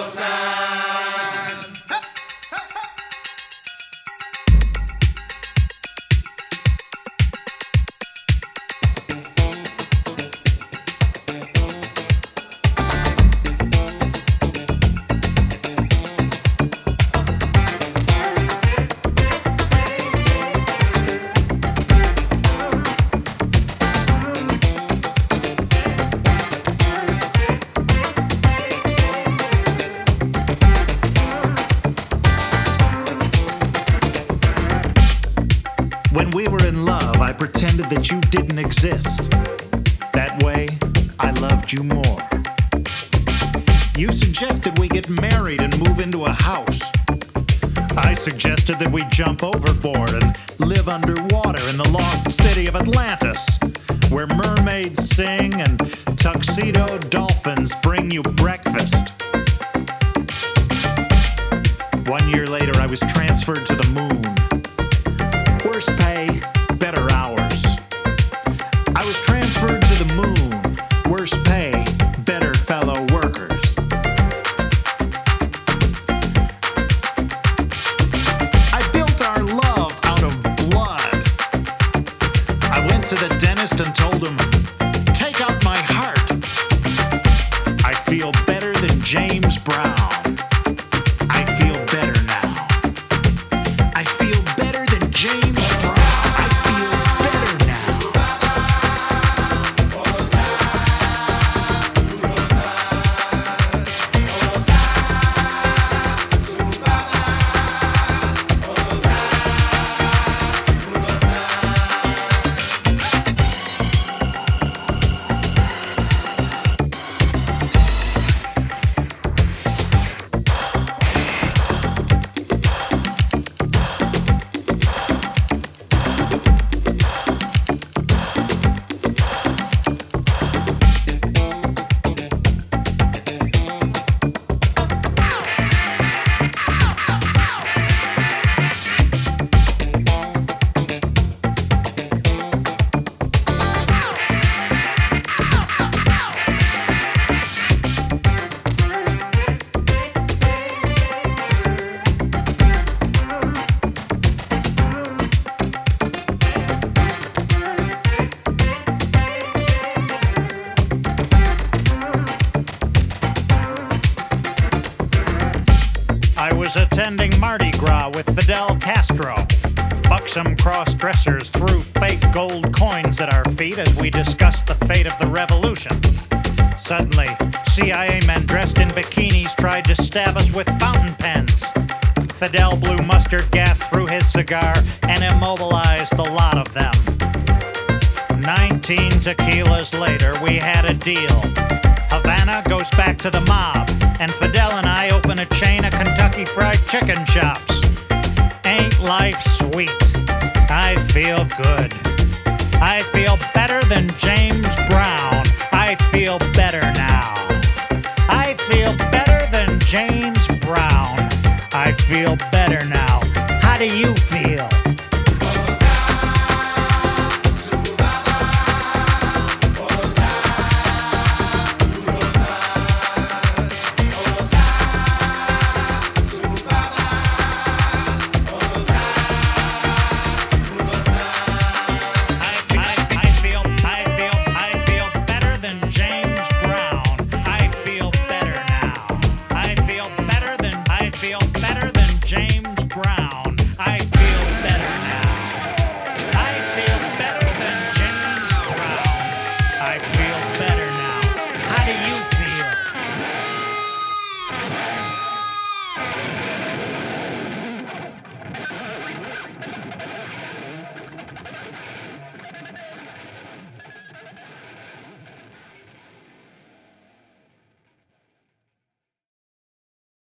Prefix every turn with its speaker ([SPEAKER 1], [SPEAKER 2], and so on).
[SPEAKER 1] When we were in love, I pretended that you didn't exist. That way, I loved you more. You suggested we get married and move into a house. I suggested that we jump overboard and live underwater in the lost city of Atlantis, where mermaids sing and tuxedo dolphins bring you breakfast. 1 year later, I was transferred to the moon. Worse pay, better hours. I was transferred to the moon. Worse pay, better fellow workers. I built our love out of blood. I went to the dentist and told him, "Take out my heart." I feel better than James Brown. I feel better now. I feel better than James Brown. I feel better now. I was attending Mardi Gras with Fidel Castro. Buxom cross-dressers threw fake gold coins at our feet as we discussed the fate of the revolution. Suddenly, CIA men dressed in bikinis tried to stab us with fountain pens. Fidel blew mustard gas through his cigar and immobilized the lot of them. 19 tequilas later, we had a deal. Havana goes back to the mob, and Fidel and I open a chain of Kentucky Fried Chicken shops. Ain't life sweet? I feel good. I feel better than James Brown. I feel better now. I feel better than James Brown. I feel better now. How do you feel?